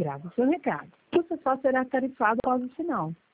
grave o seu recado. O pessoal será tarifado após o sinal.